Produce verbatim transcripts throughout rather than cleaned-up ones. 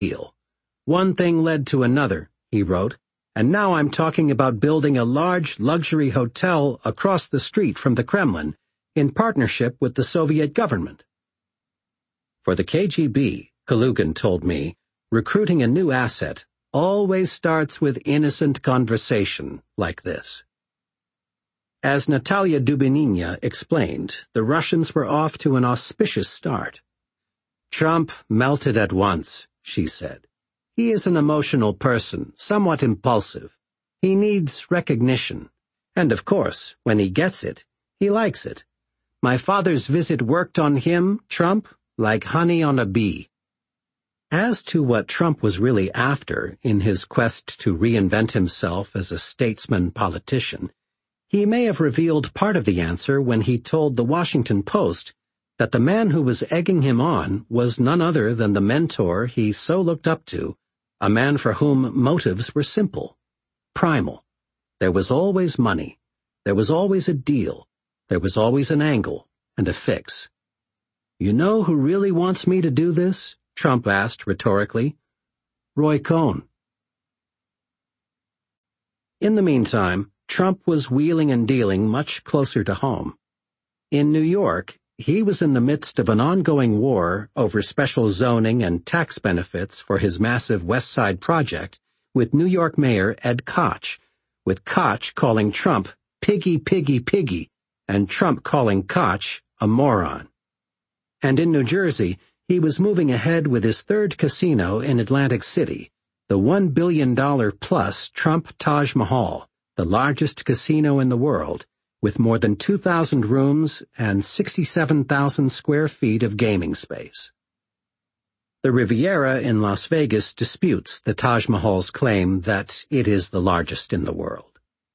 deal. One thing led to another, he wrote, and now I'm talking about building a large luxury hotel across the street from the Kremlin in partnership with the Soviet government. For the K G B, Kalugin told me, recruiting a new asset always starts with innocent conversation like this. As Natalia Dubinina explained, the Russians were off to an auspicious start. Trump melted at once, she said. He is an emotional person, somewhat impulsive. He needs recognition. And of course, when he gets it, he likes it. My father's visit worked on him, Trump, like honey on a bee. As to what Trump was really after in his quest to reinvent himself as a statesman-politician, he may have revealed part of the answer when he told the Washington Post that the man who was egging him on was none other than the mentor he so looked up to, a man for whom motives were simple, primal. There was always money. There was always a deal. There was always an angle and a fix. You know who really wants me to do this? Trump asked rhetorically. Roy Cohn. In the meantime, Trump was wheeling and dealing much closer to home. In New York, he was in the midst of an ongoing war over special zoning and tax benefits for his massive West Side project with New York Mayor Ed Koch, with Koch calling Trump piggy, piggy, piggy, and Trump calling Koch a moron. And in New Jersey, he was moving ahead with his third casino in Atlantic City, the one billion dollars plus Trump Taj Mahal, the largest casino in the world, with more than two thousand rooms and sixty-seven thousand square feet of gaming space. The Riviera in Las Vegas disputes the Taj Mahal's claim that it is the largest in the world.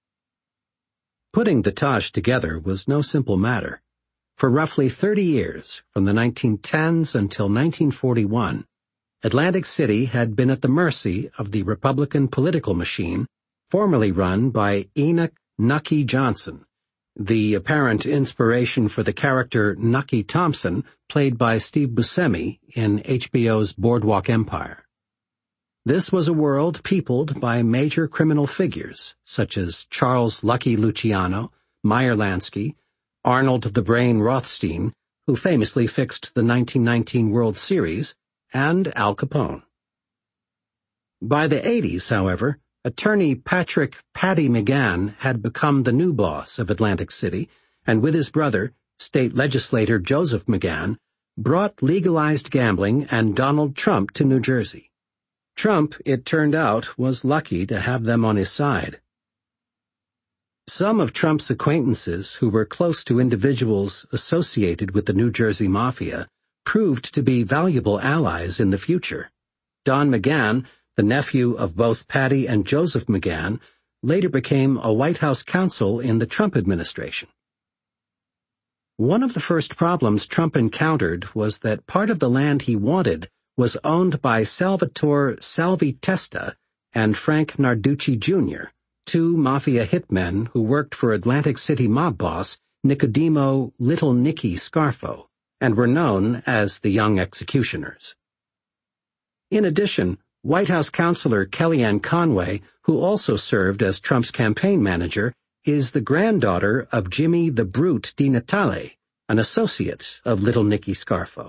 Putting the Taj together was no simple matter. For roughly thirty years, from the nineteen tens until nineteen forty-one, Atlantic City had been at the mercy of the Republican political machine, formerly run by Enoch Nucky Johnson, the apparent inspiration for the character Nucky Thompson, played by Steve Buscemi in H B O's Boardwalk Empire. This was a world peopled by major criminal figures, such as Charles Lucky Luciano, Meyer Lansky, Arnold the Brain Rothstein, who famously fixed the nineteen nineteen World Series, and Al Capone. By the eighties, however, attorney Patrick Paddy McGann had become the new boss of Atlantic City, and with his brother, state legislator Joseph McGann, brought legalized gambling and Donald Trump to New Jersey. Trump, it turned out, was lucky to have them on his side. Some of Trump's acquaintances who were close to individuals associated with the New Jersey Mafia proved to be valuable allies in the future. Don McGahn, the nephew of both Patty and Joseph McGahn, later became a White House counsel in the Trump administration. One of the first problems Trump encountered was that part of the land he wanted was owned by Salvatore Salvi Testa and Frank Narducci Junior, two mafia hitmen who worked for Atlantic City mob boss Nicodemo Little Nicky Scarfo, and were known as the Young Executioners. In addition, White House counselor Kellyanne Conway, who also served as Trump's campaign manager, is the granddaughter of Jimmy the Brute DiNatale, an associate of Little Nicky Scarfo.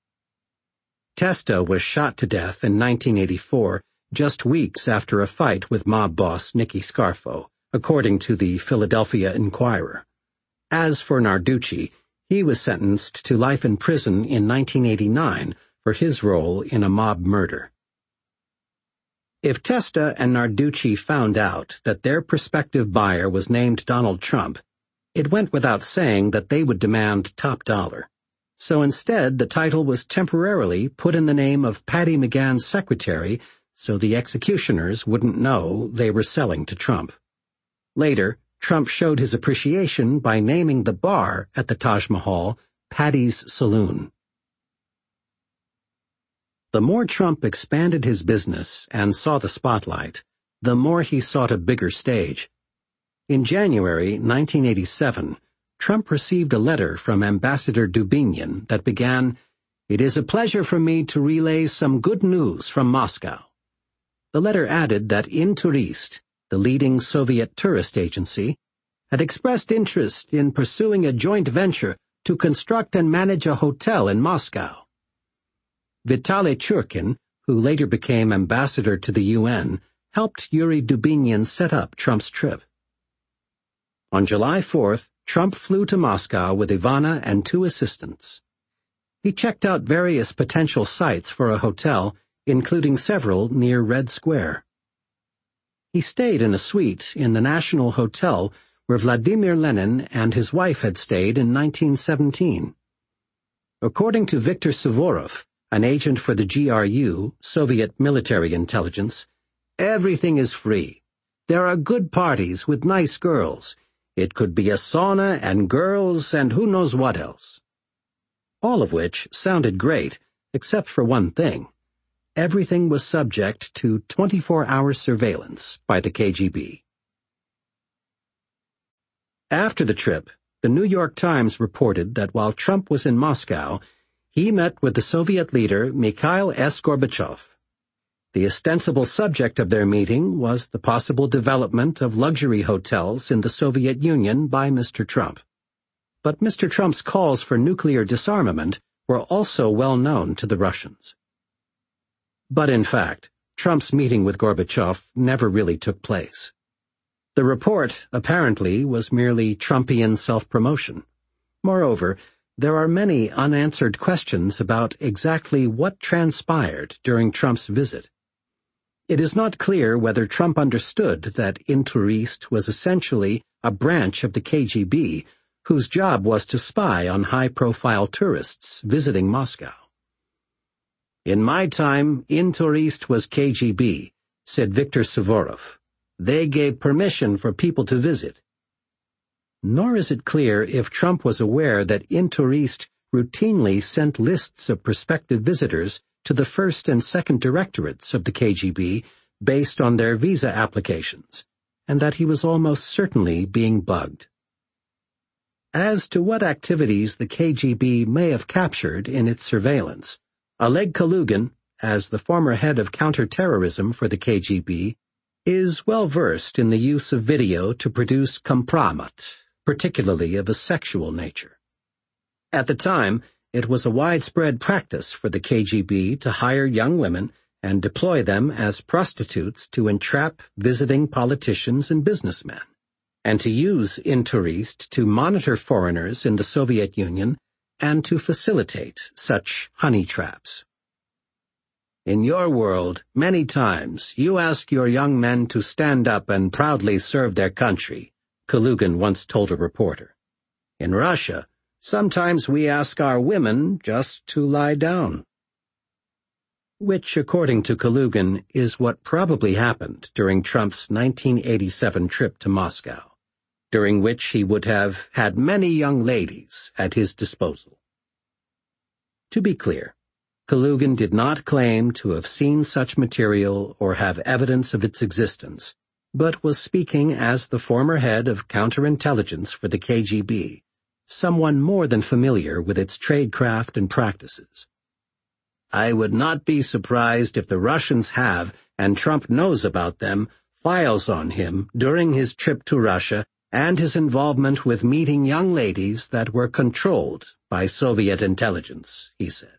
Testa was shot to death in nineteen eighty-four, just weeks after a fight with mob boss Nicky Scarfo, according to the Philadelphia Inquirer. As for Narducci, he was sentenced to life in prison in nineteen eighty-nine for his role in a mob murder. If Testa and Narducci found out that their prospective buyer was named Donald Trump, it went without saying that they would demand top dollar. So instead, the title was temporarily put in the name of Patty McGann's secretary, so the executioners wouldn't know they were selling to Trump. Later, Trump showed his appreciation by naming the bar at the Taj Mahal Patty's Saloon. The more Trump expanded his business and saw the spotlight, the more he sought a bigger stage. In January nineteen eighty-seven, Trump received a letter from Ambassador Dubinin that began, "It is a pleasure for me to relay some good news from Moscow." The letter added that Intourist, the leading Soviet tourist agency, had expressed interest in pursuing a joint venture to construct and manage a hotel in Moscow. Vitaly Churkin, who later became ambassador to the U N, helped Yuri Dubinin set up Trump's trip. On July fourth, Trump flew to Moscow with Ivana and two assistants. He checked out various potential sites for a hotel, including several near Red Square. He stayed in a suite in the National Hotel where Vladimir Lenin and his wife had stayed in nineteen seventeen. According to Viktor Suvorov, an agent for the G R U, Soviet military intelligence, everything is free. There are good parties with nice girls. It could be a sauna and girls and who knows what else. All of which sounded great, except for one thing. Everything was subject to twenty-four hour surveillance by the K G B. After the trip, the New York Times reported that while Trump was in Moscow, he met with the Soviet leader Mikhail S. Gorbachev. The ostensible subject of their meeting was the possible development of luxury hotels in the Soviet Union by Mister Trump. But Mister Trump's calls for nuclear disarmament were also well known to the Russians. But in fact, Trump's meeting with Gorbachev never really took place. The report, apparently, was merely Trumpian self-promotion. Moreover, there are many unanswered questions about exactly what transpired during Trump's visit. It is not clear whether Trump understood that Intourist was essentially a branch of the K G B whose job was to spy on high-profile tourists visiting Moscow. "In my time, Intourist was K G B," said Viktor Suvorov. "They gave permission for people to visit." Nor is it clear if Trump was aware that Intourist routinely sent lists of prospective visitors to the first and second directorates of the K G B based on their visa applications, and that he was almost certainly being bugged. As to what activities the K G B may have captured in its surveillance, Oleg Kalugin, as the former head of counterterrorism for the K G B, is well versed in the use of video to produce kompromat, particularly of a sexual nature. At the time, it was a widespread practice for the K G B to hire young women and deploy them as prostitutes to entrap visiting politicians and businessmen, and to use Intourist to monitor foreigners in the Soviet Union and to facilitate such honey traps. "In your world, many times, you ask your young men to stand up and proudly serve their country," Kalugin once told a reporter. "In Russia, sometimes we ask our women just to lie down." Which, according to Kalugin, is what probably happened during Trump's nineteen eighty-seven trip to Moscow, during which he would have had many young ladies at his disposal. To be clear, Kalugin did not claim to have seen such material or have evidence of its existence, but was speaking as the former head of counterintelligence for the K G B, someone more than familiar with its tradecraft and practices. "I would not be surprised if the Russians have, and Trump knows about them, files on him during his trip to Russia and his involvement with meeting young ladies that were controlled by Soviet intelligence," he said.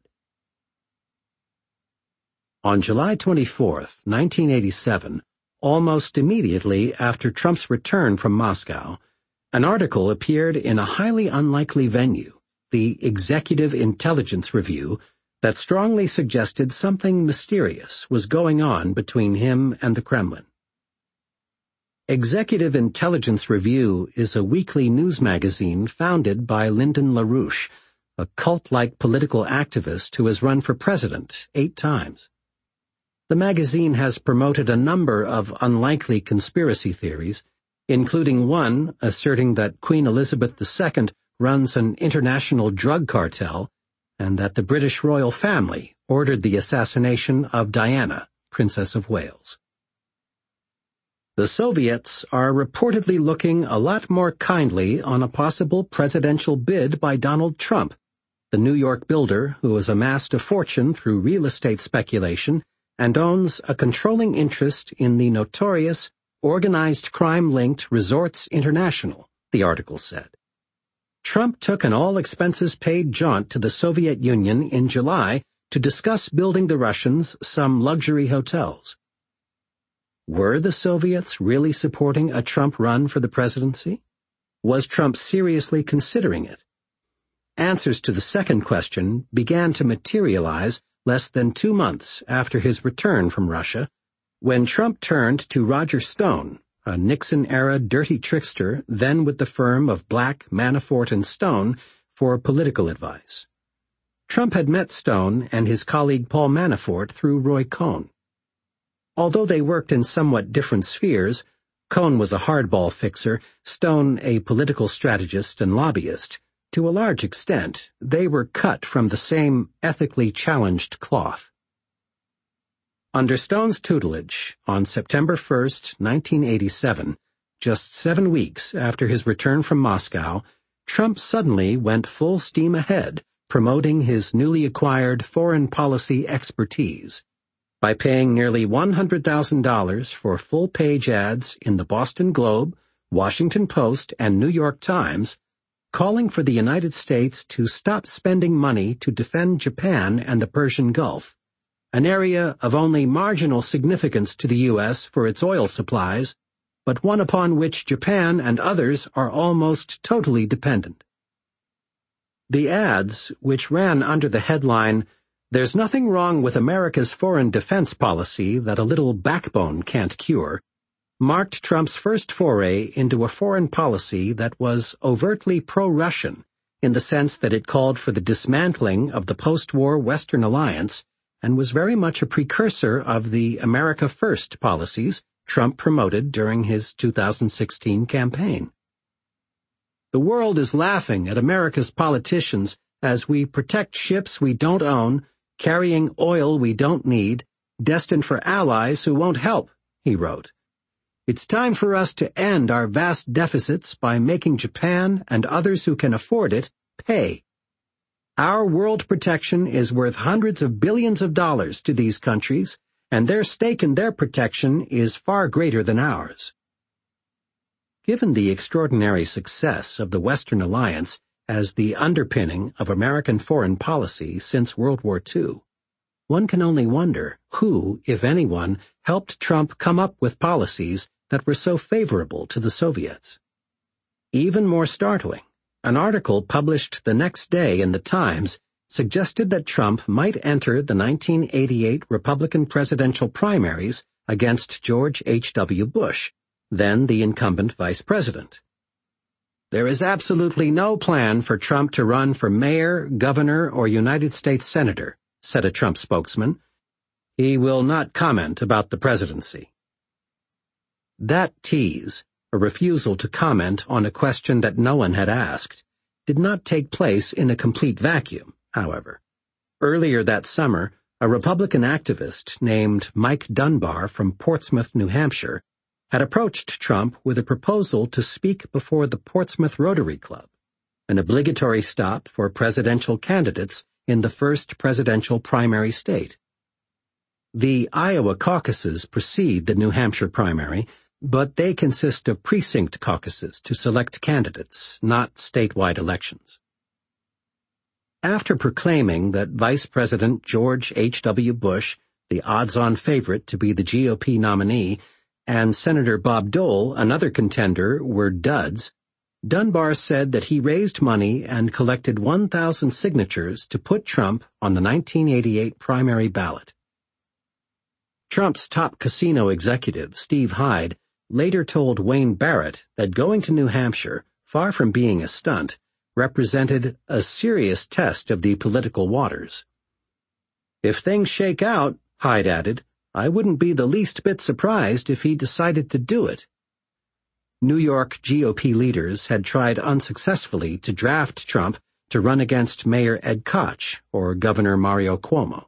On July twenty-fourth, nineteen eighty-seven, almost immediately after Trump's return from Moscow, an article appeared in a highly unlikely venue, the Executive Intelligence Review, that strongly suggested something mysterious was going on between him and the Kremlin. Executive Intelligence Review is a weekly news magazine founded by Lyndon LaRouche, a cult-like political activist who has run for president eight times. The magazine has promoted a number of unlikely conspiracy theories, including one asserting that Queen Elizabeth the Second runs an international drug cartel and that the British royal family ordered the assassination of Diana, Princess of Wales. The Soviets are reportedly looking a lot more kindly on a possible presidential bid by Donald Trump, the New York builder who has amassed a fortune through real estate speculation and owns a controlling interest in the notorious organized crime-linked Resorts International, the article said. Trump took an all-expenses-paid jaunt to the Soviet Union in July to discuss building the Russians some luxury hotels. Were the Soviets really supporting a Trump run for the presidency? Was Trump seriously considering it? Answers to the second question began to materialize less than two months after his return from Russia, when Trump turned to Roger Stone, a Nixon-era dirty trickster then with the firm of Black, Manafort and Stone, for political advice. Trump had met Stone and his colleague Paul Manafort through Roy Cohn. Although they worked in somewhat different spheres, Cohn was a hardball fixer, Stone a political strategist and lobbyist. To a large extent, they were cut from the same ethically challenged cloth. Under Stone's tutelage, on September first, nineteen eighty-seven, just seven weeks after his return from Moscow, Trump suddenly went full steam ahead, promoting his newly acquired foreign policy expertise by paying nearly one hundred thousand dollars for full-page ads in the Boston Globe, Washington Post, and New York Times, calling for the United States to stop spending money to defend Japan and the Persian Gulf, an area of only marginal significance to the U S for its oil supplies, but one upon which Japan and others are almost totally dependent. The ads, which ran under the headline, "There's nothing wrong with America's foreign defense policy that a little backbone can't cure," marked Trump's first foray into a foreign policy that was overtly pro-Russian, in the sense that it called for the dismantling of the post-war Western alliance and was very much a precursor of the America First policies Trump promoted during his two thousand sixteen campaign. "The world is laughing at America's politicians as we protect ships we don't own, carrying oil we don't need, destined for allies who won't help," he wrote. "It's time for us to end our vast deficits by making Japan and others who can afford it pay. Our world protection is worth hundreds of billions of dollars to these countries, and their stake in their protection is far greater than ours." Given the extraordinary success of the Western alliance as the underpinning of American foreign policy since World War Two, one can only wonder who, if anyone, helped Trump come up with policies that were so favorable to the Soviets. Even more startling, an article published the next day in the Times suggested that Trump might enter the nineteen eighty-eight Republican presidential primaries against George H W Bush, then the incumbent vice president. "There is absolutely no plan for Trump to run for mayor, governor, or United States senator," said a Trump spokesman. "He will not comment about the presidency." That tease, a refusal to comment on a question that no one had asked, did not take place in a complete vacuum, however. Earlier that summer, a Republican activist named Mike Dunbar from Portsmouth, New Hampshire, had approached Trump with a proposal to speak before the Portsmouth Rotary Club, an obligatory stop for presidential candidates in the first presidential primary state. The Iowa caucuses precede the New Hampshire primary, but they consist of precinct caucuses to select candidates, not statewide elections. After proclaiming that Vice President George H W Bush, the odds-on favorite to be the G O P nominee, and Senator Bob Dole, another contender, were duds, Dunbar said that he raised money and collected one thousand signatures to put Trump on the nineteen eighty-eight primary ballot. Trump's top casino executive, Steve Hyde, later told Wayne Barrett that going to New Hampshire, far from being a stunt, represented a serious test of the political waters. "If things shake out," Hyde added, "I wouldn't be the least bit surprised if he decided to do it." New York G O P leaders had tried unsuccessfully to draft Trump to run against Mayor Ed Koch or Governor Mario Cuomo.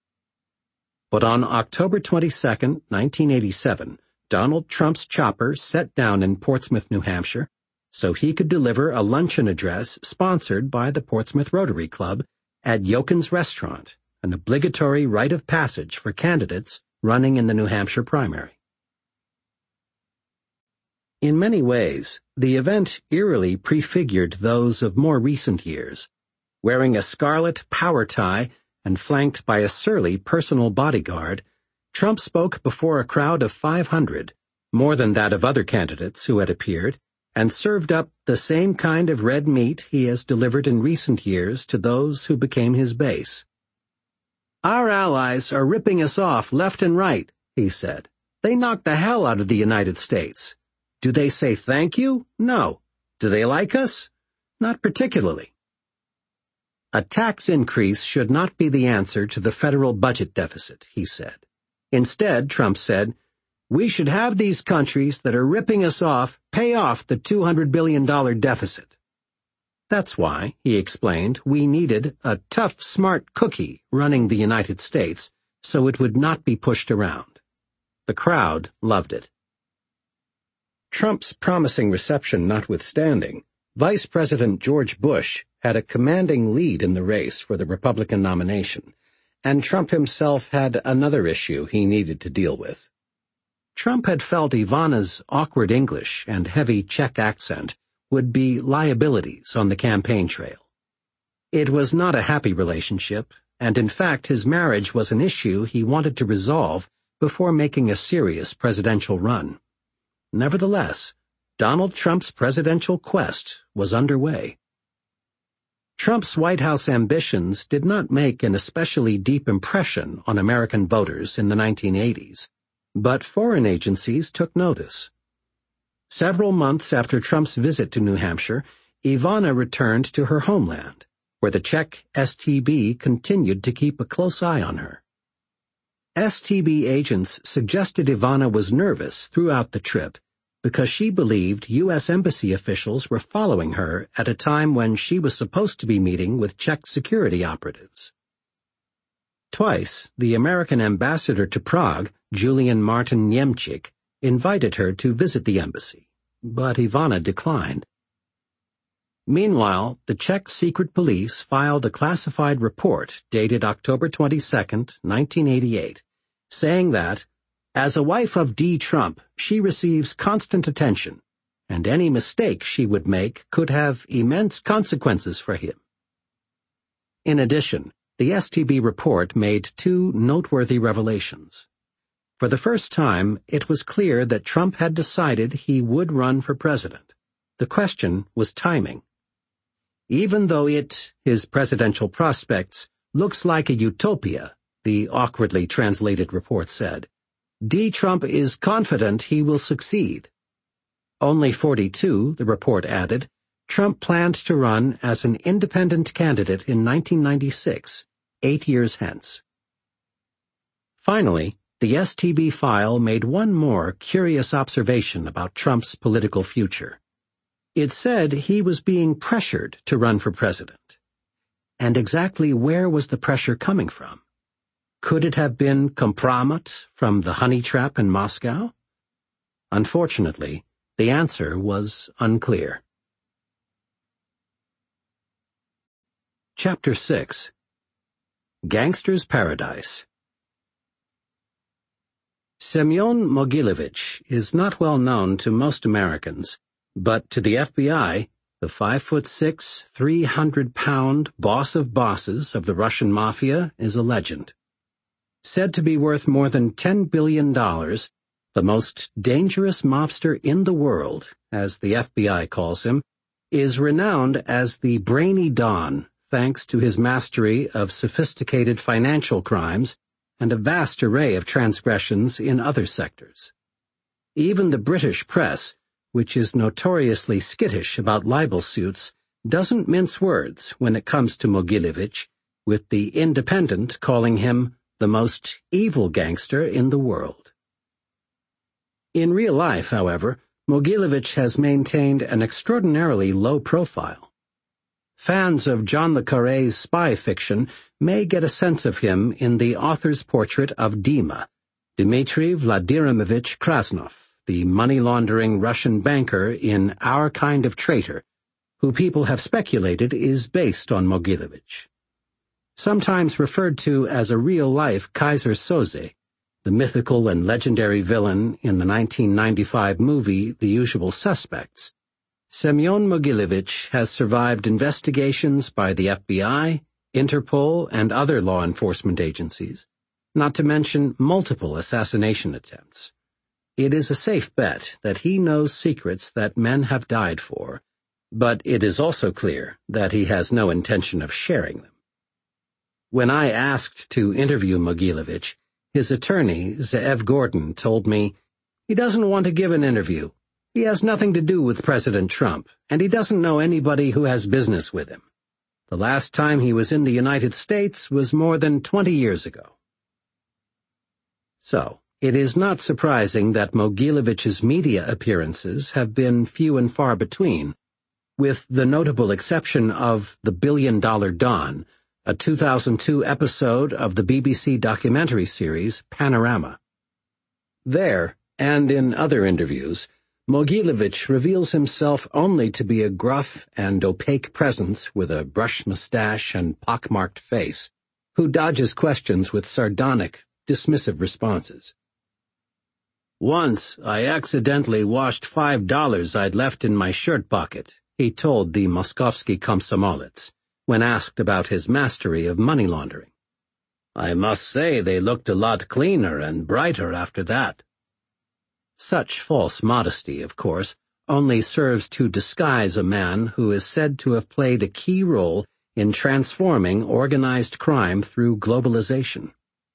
But on October twenty-second, nineteen eighty-seven, Donald Trump's chopper set down in Portsmouth, New Hampshire, so he could deliver a luncheon address sponsored by the Portsmouth Rotary Club at Yokin's Restaurant, an obligatory rite of passage for candidates running in the New Hampshire primary. In many ways, the event eerily prefigured those of more recent years. Wearing a scarlet power tie and flanked by a surly personal bodyguard, Trump spoke before a crowd of five hundred, more than that of other candidates who had appeared, and served up the same kind of red meat he has delivered in recent years to those who became his base. "Our allies are ripping us off left and right," he said. "They knocked the hell out of the United States. Do they say thank you? No. Do they like us? Not particularly." A tax increase should not be the answer to the federal budget deficit, he said. Instead, Trump said, we should have these countries that are ripping us off pay off the two hundred billion dollars deficit. That's why, he explained, we needed a tough, smart cookie running the United States so it would not be pushed around. The crowd loved it. Trump's promising reception notwithstanding, Vice President George Bush had a commanding lead in the race for the Republican nomination, and Trump himself had another issue he needed to deal with. Trump had felt Ivana's awkward English and heavy Czech accent would be liabilities on the campaign trail. It was not a happy relationship, and in fact his marriage was an issue he wanted to resolve before making a serious presidential run. Nevertheless, Donald Trump's presidential quest was underway. Trump's White House ambitions did not make an especially deep impression on American voters in the nineteen eighties, but foreign agencies took notice. Several months after Trump's visit to New Hampshire, Ivana returned to her homeland, where the Czech S T B continued to keep a close eye on her. S T B agents suggested Ivana was nervous throughout the trip because she believed U S embassy officials were following her at a time when she was supposed to be meeting with Czech security operatives. Twice, the American ambassador to Prague, Julian Martin Niemczyk, invited her to visit the embassy, but Ivana declined. Meanwhile, the Czech secret police filed a classified report dated October twenty-second, nineteen eighty-eight, saying that, as a wife of D. Trump, she receives constant attention, and any mistake she would make could have immense consequences for him. In addition, the S T B report made two noteworthy revelations. For the first time, it was clear that Trump had decided he would run for president. The question was timing. Even though it, his presidential prospects, looks like a utopia, the awkwardly translated report said, D. Trump is confident he will succeed. Only forty-two, the report added, Trump planned to run as an independent candidate in nineteen ninety-six, eight years hence. Finally, the S T B file made one more curious observation about Trump's political future. It said he was being pressured to run for president. And exactly where was the pressure coming from? Could it have been compromat from the honey trap in Moscow? Unfortunately, the answer was unclear. Chapter six. Gangster's Paradise. Semyon Mogilevich is not well known to most Americans, but to the F B I, the five-foot-six, three hundred pound boss of bosses of the Russian mafia is a legend. Said to be worth more than ten billion dollars, the most dangerous mobster in the world, as the F B I calls him, is renowned as the Brainy Don, thanks to his mastery of sophisticated financial crimes and a vast array of transgressions in other sectors. Even the British press, which is notoriously skittish about libel suits, doesn't mince words when it comes to Mogilevich, with the Independent calling him the most evil gangster in the world. In real life, however, Mogilevich has maintained an extraordinarily low profile. Fans of John le Carré's spy fiction may get a sense of him in the author's portrait of Dima, Dmitry Vladimirovich Krasnov, the money-laundering Russian banker in Our Kind of Traitor, who people have speculated is based on Mogilevich. sometimes referred to as a real-life Kaiser Soze, the mythical and legendary villain in the nineteen ninety-five movie The Usual Suspects. Semyon Mogilevich has survived investigations by the F B I, Interpol, and other law enforcement agencies, not to mention multiple assassination attempts. It is a safe bet that he knows secrets that men have died for, but it is also clear that he has no intention of sharing them. When I asked to interview Mogilevich, his attorney, Zeev Gordon, told me, "He doesn't want to give an interview. He has nothing to do with President Trump, and he doesn't know anybody who has business with him. The last time he was in the United States was more than twenty years ago." So, it is not surprising that Mogilevich's media appearances have been few and far between, with the notable exception of The Billion Dollar Don, a two thousand two episode of the B B C documentary series Panorama. There, and in other interviews, Mogilevich reveals himself only to be a gruff and opaque presence with a brushed mustache and pockmarked face, who dodges questions with sardonic, dismissive responses. "Once, I accidentally washed five dollars I'd left in my shirt pocket," he told the Moskovsky Komsomolets, when asked about his mastery of money laundering. "I must say they looked a lot cleaner and brighter after that." Such false modesty, of course, only serves to disguise a man who is said to have played a key role in transforming organized crime through globalization.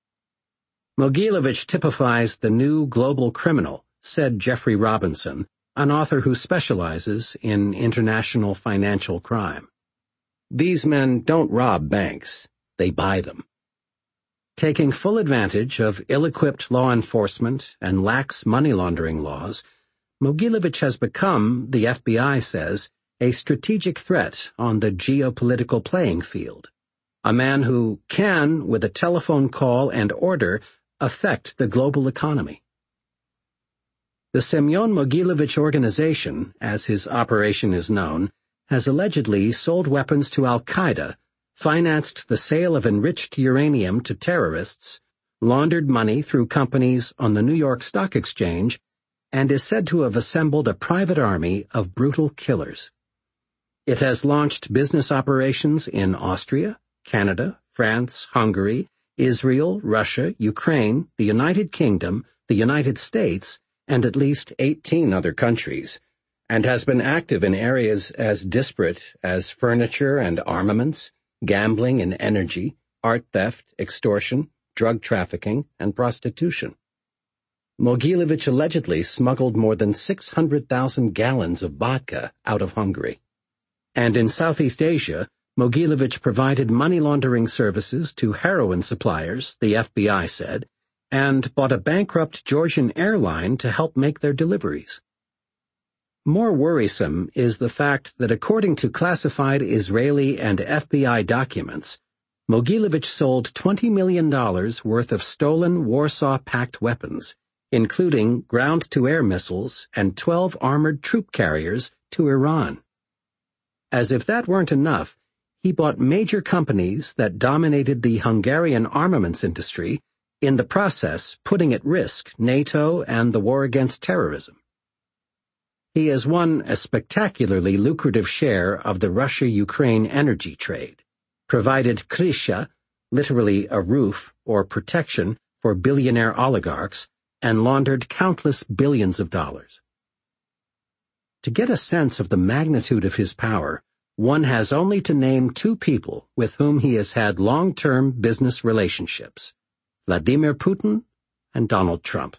Mogilevich typifies the new global criminal, said Jeffrey Robinson, an author who specializes in international financial crime. These men don't rob banks, they buy them. Taking full advantage of ill-equipped law enforcement and lax money laundering laws, Mogilevich has become, the F B I says, a strategic threat on the geopolitical playing field. A man who can, with a telephone call and order, affect the global economy. The Semyon Mogilevich Organization, as his operation is known, has allegedly sold weapons to Al-Qaeda, financed the sale of enriched uranium to terrorists, laundered money through companies on the New York Stock Exchange, and is said to have assembled a private army of brutal killers. It has launched business operations in Austria, Canada, France, Hungary, Israel, Russia, Ukraine, the United Kingdom, the United States, and at least eighteen other countries, and has been active in areas as disparate as furniture and armaments, gambling and energy, art theft, extortion, drug trafficking, and prostitution. Mogilevich allegedly smuggled more than six hundred thousand gallons of vodka out of Hungary. And in Southeast Asia, Mogilevich provided money laundering services to heroin suppliers, the F B I said, and bought a bankrupt Georgian airline to help make their deliveries. More worrisome is the fact that according to classified Israeli and F B I documents, Mogilevich sold twenty million dollars worth of stolen Warsaw Pact weapons, including ground-to-air missiles and twelve armored troop carriers, to Iran. As if that weren't enough, he bought major companies that dominated the Hungarian armaments industry, in the process putting at risk NATO and the war against terrorism. He has won a spectacularly lucrative share of the Russia-Ukraine energy trade, provided krysha, literally a roof or protection for billionaire oligarchs, and laundered countless billions of dollars. To get a sense of the magnitude of his power, one has only to name two people with whom he has had long-term business relationships: Vladimir Putin and Donald Trump.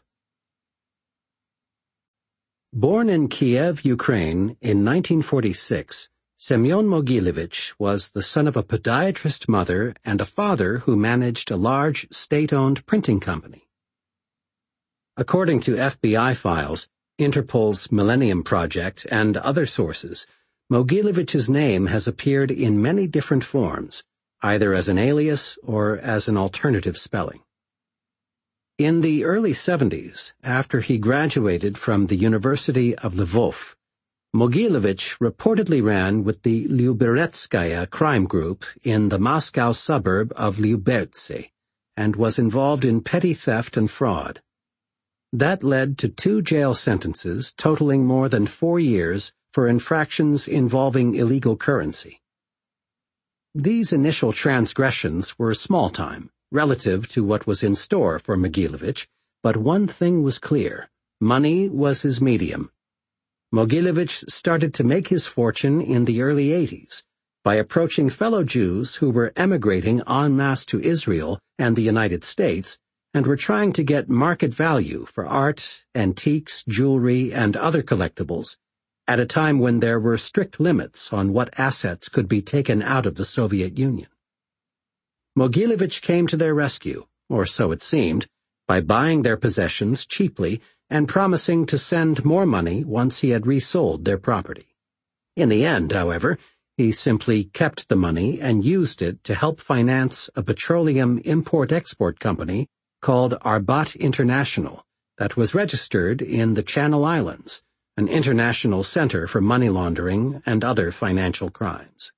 Born in Kiev, Ukraine, in nineteen forty-six, Semyon Mogilevich was the son of a podiatrist mother and a father who managed a large state-owned printing company. According to F B I files, Interpol's Millennium Project, and other sources, Mogilevich's name has appeared in many different forms, either as an alias or as an alternative spelling. In the early seventies, after he graduated from the University of Lvov, Mogilevich reportedly ran with the Lyubertskaya crime group in the Moscow suburb of Lyubertsy and was involved in petty theft and fraud. That led to two jail sentences totaling more than four years for infractions involving illegal currency. These initial transgressions were small time, relative to what was in store for Mogilevich, but one thing was clear: money was his medium. Mogilevich started to make his fortune in the early eighties by approaching fellow Jews who were emigrating en masse to Israel and the United States and were trying to get market value for art, antiques, jewelry, and other collectibles at a time when there were strict limits on what assets could be taken out of the Soviet Union. Mogilevich came to their rescue, or so it seemed, by buying their possessions cheaply and promising to send more money once he had resold their property. In the end, however, he simply kept the money and used it to help finance a petroleum import-export company called Arbat International that was registered in the Channel Islands, an international center for money laundering and other financial crimes.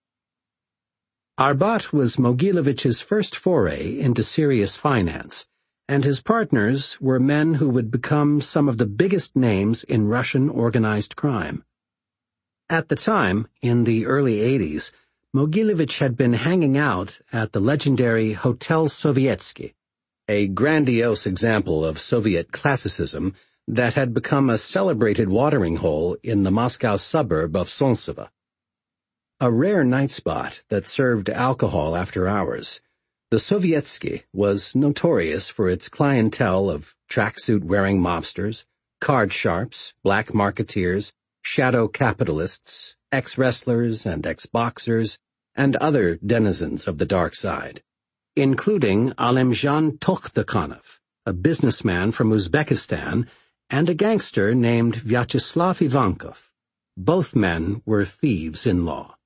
Arbat was Mogilevich's first foray into serious finance, and his partners were men who would become some of the biggest names in Russian organized crime. At the time, in the early eighties, Mogilevich had been hanging out at the legendary Hotel Sovietsky, a grandiose example of Soviet classicism that had become a celebrated watering hole in the Moscow suburb of Solntsevo. A rare night spot that served alcohol after hours, the Sovietsky was notorious for its clientele of tracksuit-wearing mobsters, card sharps, black marketeers, shadow capitalists, ex-wrestlers and ex-boxers, and other denizens of the dark side, including Alimjan Tokhtakhanov, a businessman from Uzbekistan, and a gangster named Vyacheslav Ivankov. Both men were thieves in law.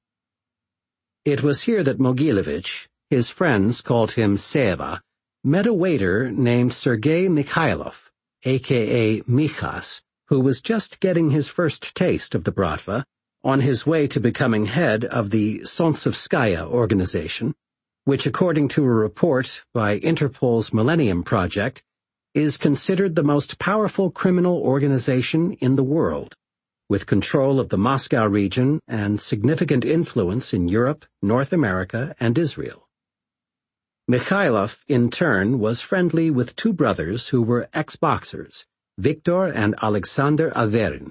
It was here that Mogilevich, his friends called him Seva, met a waiter named Sergei Mikhailov, a k a. Michas, who was just getting his first taste of the bratva, on his way to becoming head of the Solntsevskaya organization, which, according to a report by Interpol's Millennium Project, is considered the most powerful criminal organization in the world, with control of the Moscow region and significant influence in Europe, North America, and Israel. Mikhailov, in turn, was friendly with two brothers who were ex-boxers, Viktor and Alexander Averin.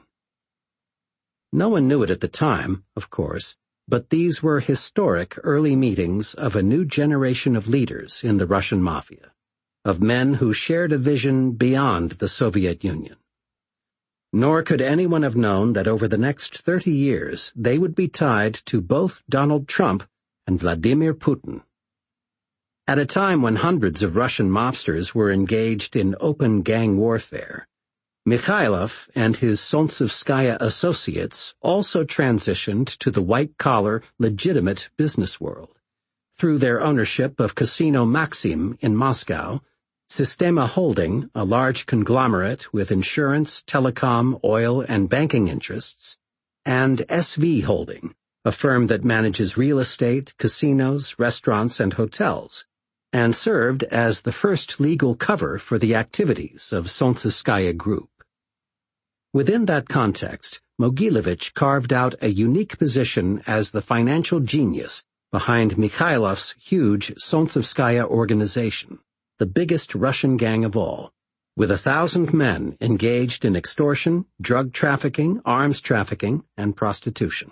No one knew it at the time, of course, but these were historic early meetings of a new generation of leaders in the Russian mafia, of men who shared a vision beyond the Soviet Union. Nor could anyone have known that over the next thirty years they would be tied to both Donald Trump and Vladimir Putin. At a time when hundreds of Russian mobsters were engaged in open gang warfare, Mikhailov and his Solntsevskaya associates also transitioned to the white-collar, legitimate business world through their ownership of Casino Maxim in Moscow, Sistema Holding, a large conglomerate with insurance, telecom, oil, and banking interests, and S V Holding, a firm that manages real estate, casinos, restaurants, and hotels, and served as the first legal cover for the activities of Solntsevskaya Group. Within that context, Mogilevich carved out a unique position as the financial genius behind Mikhailov's huge Solntsevskaya organization, the biggest Russian gang of all, with a thousand men engaged in extortion, drug trafficking, arms trafficking, and prostitution.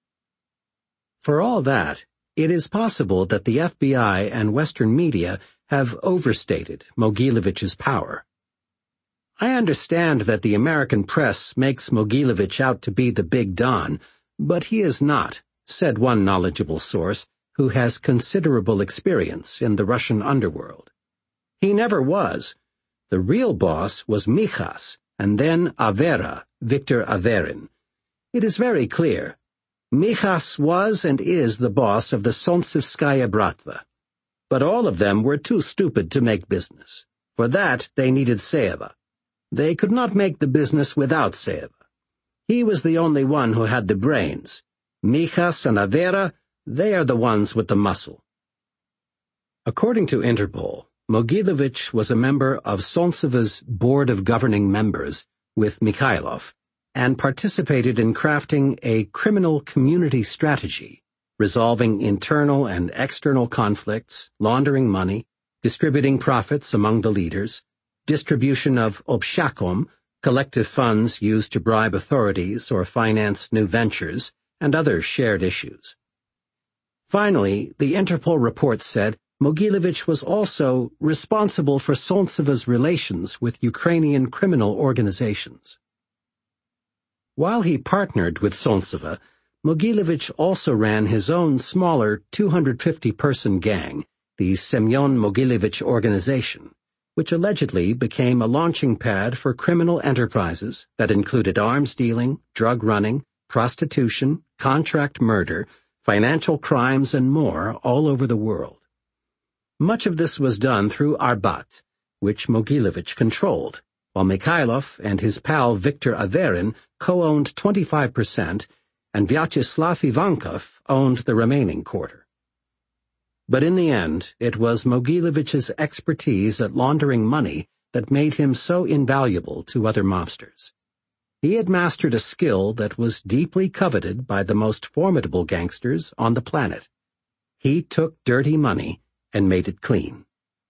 For all that, it is possible that the F B I and Western media have overstated Mogilevich's power. I understand that the American press makes Mogilevich out to be the big Don, but he is not, said one knowledgeable source who has considerable experience in the Russian underworld. He never was. The real boss was Michas, and then Avera, Viktor Averin. It is very clear. Michas was and is the boss of the Solntsevskaya Bratva. But all of them were too stupid to make business. For that, they needed Seva. They could not make the business without Seva. He was the only one who had the brains. Mijas and Avera, they are the ones with the muscle. According to Interpol, Mogilevich was a member of Solntseva's Board of Governing Members with Mikhailov and participated in crafting a criminal community strategy, resolving internal and external conflicts, laundering money, distributing profits among the leaders, distribution of obshakom, collective funds used to bribe authorities or finance new ventures, and other shared issues. Finally, the Interpol report said Mogilevich was also responsible for Solntseva's relations with Ukrainian criminal organizations. While he partnered with Solntseva, Mogilevich also ran his own smaller two hundred fifty person gang, the Semyon Mogilevich Organization, which allegedly became a launching pad for criminal enterprises that included arms dealing, drug running, prostitution, contract murder, financial crimes, and more all over the world. Much of this was done through Arbat, which Mogilevich controlled, while Mikhailov and his pal Viktor Averin co-owned twenty-five percent and Vyacheslav Ivankov owned the remaining quarter. But in the end, it was Mogilevich's expertise at laundering money that made him so invaluable to other mobsters. He had mastered a skill that was deeply coveted by the most formidable gangsters on the planet. He took dirty money and made it clean.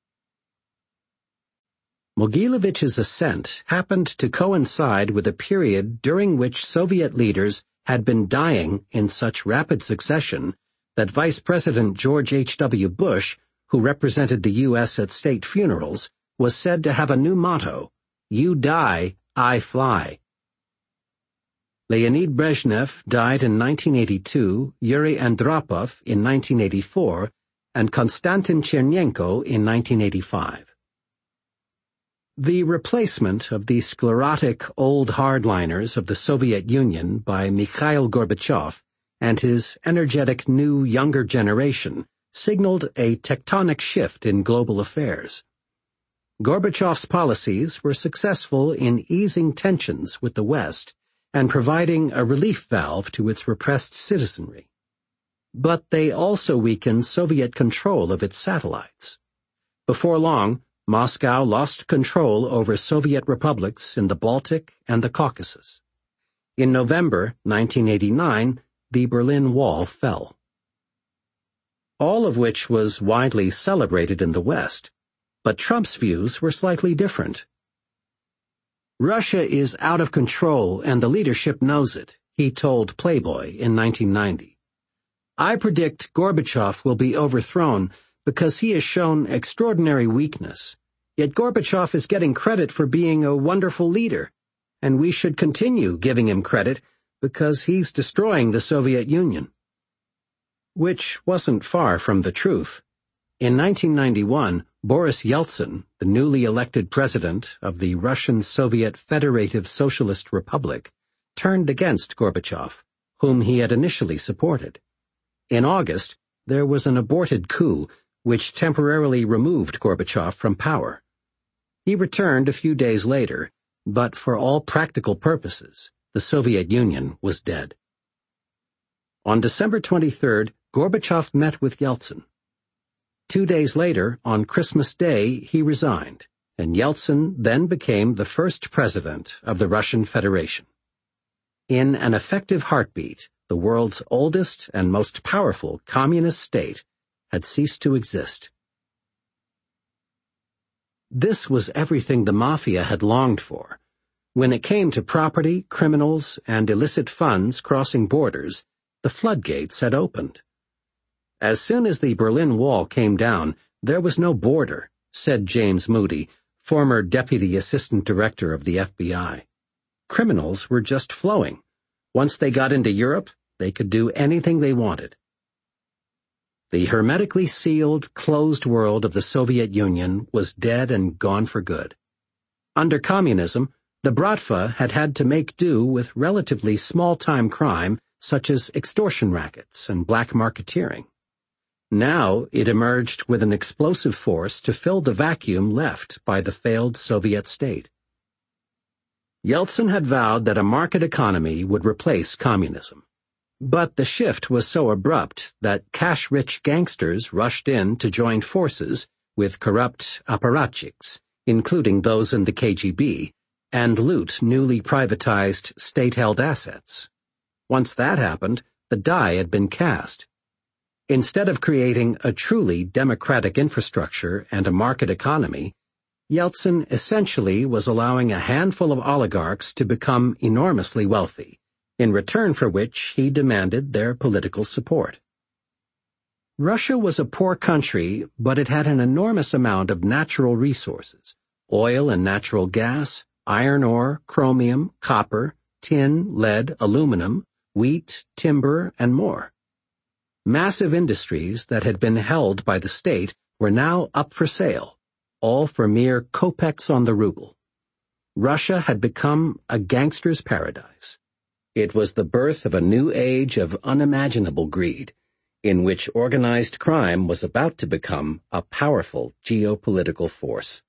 Mogilevich's ascent happened to coincide with a period during which Soviet leaders had been dying in such rapid succession that Vice President George H W Bush, who represented the U S at state funerals, was said to have a new motto, "You die, I fly." Leonid Brezhnev died in nineteen eighty-two, Yuri Andropov in nineteen eighty-four, and Konstantin Chernenko in nineteen eighty-five. The replacement of the sclerotic old hardliners of the Soviet Union by Mikhail Gorbachev and his energetic new younger generation signaled a tectonic shift in global affairs. Gorbachev's policies were successful in easing tensions with the West and providing a relief valve to its repressed citizenry. But they also weakened Soviet control of its satellites. Before long, Moscow lost control over Soviet republics in the Baltic and the Caucasus. In November nineteen eighty-nine, the Berlin Wall fell. All of which was widely celebrated in the West, but Trump's views were slightly different. Russia is out of control and the leadership knows it, he told Playboy in nineteen ninety. I predict Gorbachev will be overthrown because he has shown extraordinary weakness. Yet Gorbachev is getting credit for being a wonderful leader, and we should continue giving him credit because he's destroying the Soviet Union. Which wasn't far from the truth. In nineteen ninety-one, Boris Yeltsin, the newly elected president of the Russian Soviet Federative Socialist Republic, turned against Gorbachev, whom he had initially supported. In August, there was an aborted coup which temporarily removed Gorbachev from power. He returned a few days later, but for all practical purposes, the Soviet Union was dead. On December twenty-third, Gorbachev met with Yeltsin. Two days later, on Christmas Day, he resigned, and Yeltsin then became the first president of the Russian Federation. In an effective heartbeat, the world's oldest and most powerful communist state had ceased to exist. This was everything the mafia had longed for. When it came to property, criminals, and illicit funds crossing borders, the floodgates had opened. As soon as the Berlin Wall came down, there was no border, said James Moody, former Deputy Assistant Director of the F B I. Criminals were just flowing. Once they got into Europe, they could do anything they wanted. The hermetically sealed, closed world of the Soviet Union was dead and gone for good. Under communism, the Bratva had had to make do with relatively small-time crime such as extortion rackets and black marketeering. Now it emerged with an explosive force to fill the vacuum left by the failed Soviet state. Yeltsin had vowed that a market economy would replace communism. But the shift was so abrupt that cash-rich gangsters rushed in to join forces with corrupt apparatchiks, including those in the K G B, and loot newly privatized state-held assets. Once that happened, the die had been cast. Instead of creating a truly democratic infrastructure and a market economy, Yeltsin essentially was allowing a handful of oligarchs to become enormously wealthy, in return for which he demanded their political support. Russia was a poor country, but it had an enormous amount of natural resources: oil and natural gas, iron ore, chromium, copper, tin, lead, aluminum, wheat, timber, and more. Massive industries that had been held by the state were now up for sale, all for mere kopecks on the ruble. Russia had become a gangster's paradise. It was the birth of a new age of unimaginable greed, in which organized crime was about to become a powerful geopolitical force.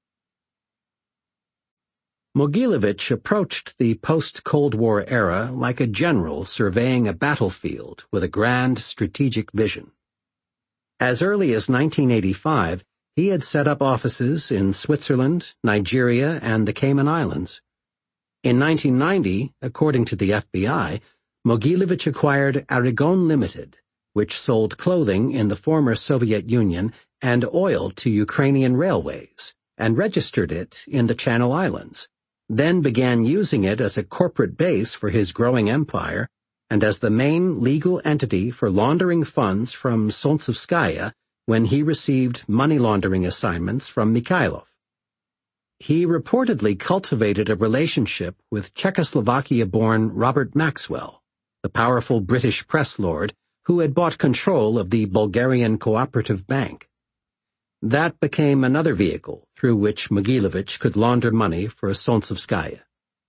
Mogilevich approached the post-Cold War era like a general surveying a battlefield with a grand strategic vision. As early as nineteen eighty-five, he had set up offices in Switzerland, Nigeria, and the Cayman Islands. In nineteen ninety, according to the F B I, Mogilevich acquired Aragon Limited, which sold clothing in the former Soviet Union and oil to Ukrainian railways, and registered it in the Channel Islands, then began using it as a corporate base for his growing empire and as the main legal entity for laundering funds from Solntsevskaya when he received money laundering assignments from Mikhailov. He reportedly cultivated a relationship with Czechoslovakia-born Robert Maxwell, the powerful British press lord who had bought control of the Bulgarian Cooperative Bank. That became another vehicle through which Mogilevich could launder money for Solntsevskaya.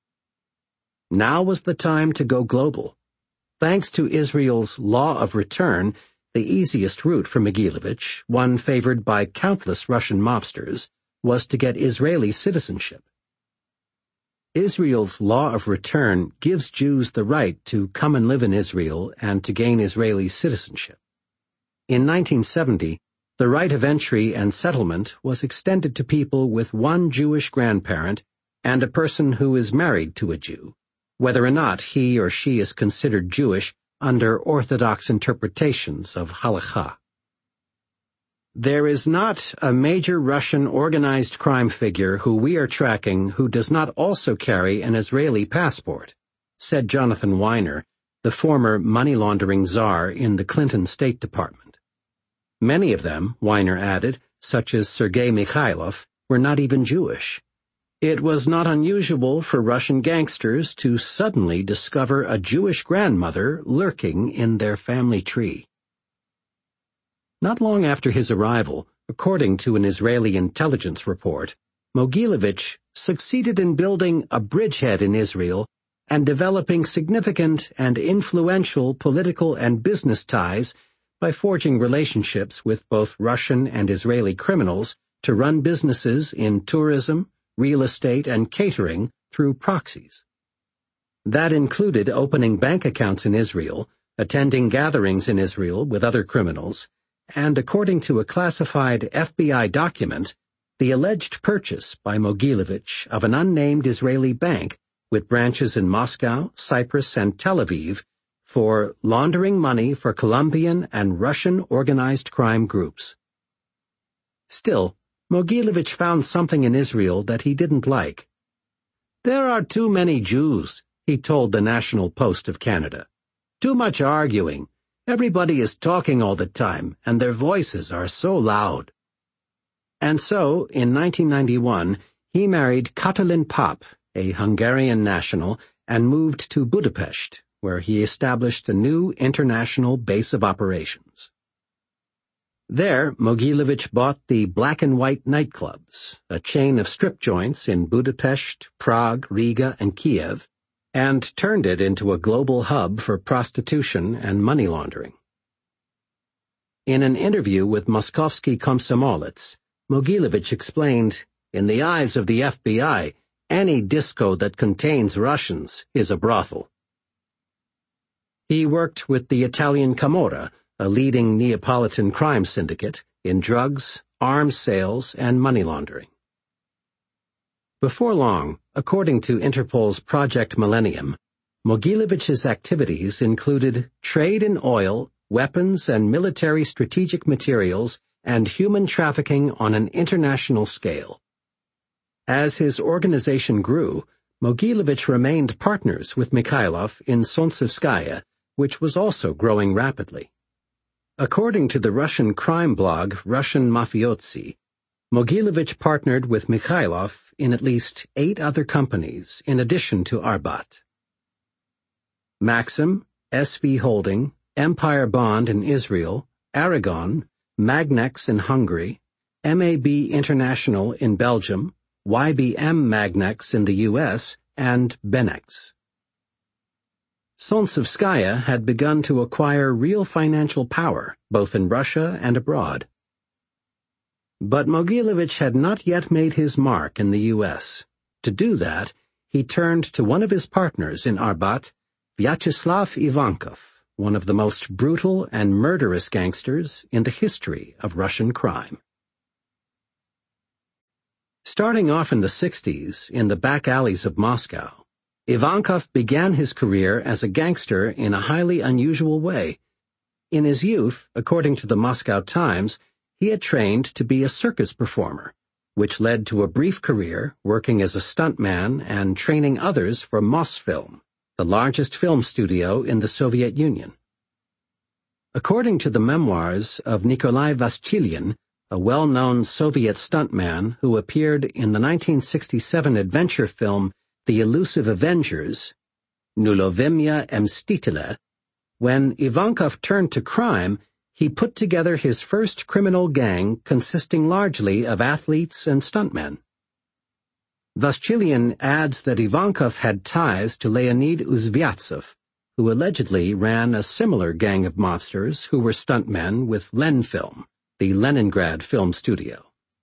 Now was the time to go global. Thanks to Israel's law of return, the easiest route for Mogilevich, one favored by countless Russian mobsters, was to get Israeli citizenship. Israel's law of return gives Jews the right to come and live in Israel and to gain Israeli citizenship. In nineteen seventy, the right of entry and settlement was extended to people with one Jewish grandparent and a person who is married to a Jew, whether or not he or she is considered Jewish under Orthodox interpretations of halakha. There is not a major Russian organized crime figure who we are tracking who does not also carry an Israeli passport, said Jonathan Weiner, the former money laundering czar in the Clinton State Department. Many of them, Weiner added, such as Sergei Mikhailov, were not even Jewish. It was not unusual for Russian gangsters to suddenly discover a Jewish grandmother lurking in their family tree. Not long after his arrival, according to an Israeli intelligence report, Mogilevich succeeded in building a bridgehead in Israel and developing significant and influential political and business ties by forging relationships with both Russian and Israeli criminals to run businesses in tourism, real estate, and catering through proxies. That included opening bank accounts in Israel, attending gatherings in Israel with other criminals, and according to a classified F B I document, the alleged purchase by Mogilevich of an unnamed Israeli bank with branches in Moscow, Cyprus, and Tel Aviv for laundering money for Colombian and Russian organized crime groups. Still, Mogilevich found something in Israel that he didn't like. "There are too many Jews," he told the National Post of Canada. "Too much arguing. Everybody is talking all the time, and their voices are so loud." And so, in nineteen ninety-one, he married Katalin Pap, a Hungarian national, and moved to Budapest, where he established a new international base of operations. There, Mogilevich bought the Black and White nightclubs, a chain of strip joints in Budapest, Prague, Riga, and Kiev, and turned it into a global hub for prostitution and money laundering. In an interview with Moskovsky Komsomolets, Mogilevich explained, "In the eyes of the F B I, any disco that contains Russians is a brothel. He worked with the Italian Camorra, a leading Neapolitan crime syndicate, in drugs, arms sales, and money laundering. Before long, according to Interpol's Project Millennium, Mogilevich's activities included trade in oil, weapons and military strategic materials, and human trafficking on an international scale. As his organization grew, Mogilevich remained partners with Mikhailov in Solntsevskaya, which was also growing rapidly. According to the Russian crime blog Russian Mafiosi, Mogilevich partnered with Mikhailov in at least eight other companies in addition to Arbat. Maxim, S V Holding, Empire Bond in Israel, Aragon, Magnex in Hungary, M A B International in Belgium, Y B M Magnex in the U S, and Benex. Solntsevskaya had begun to acquire real financial power, both in Russia and abroad. But Mogilevich had not yet made his mark in the U S. To do that, he turned to one of his partners in Arbat, Vyacheslav Ivankov, one of the most brutal and murderous gangsters in the history of Russian crime. Starting off in the sixties, in the back alleys of Moscow, Ivankov began his career as a gangster in a highly unusual way. In his youth, according to the Moscow Times, he had trained to be a circus performer, which led to a brief career working as a stuntman and training others for Mosfilm, the largest film studio in the Soviet Union. According to the memoirs of Nikolai Vaschilyan, a well-known Soviet stuntman who appeared in the nineteen sixty-seven adventure film The Elusive Avengers, Nulovimya Mstitila, when Ivankov turned to crime, he put together his first criminal gang consisting largely of athletes and stuntmen. Vaschilyan adds that Ivankov had ties to Leonid Uzvyatsev, who allegedly ran a similar gang of mobsters who were stuntmen with Lenfilm, the Leningrad film studio.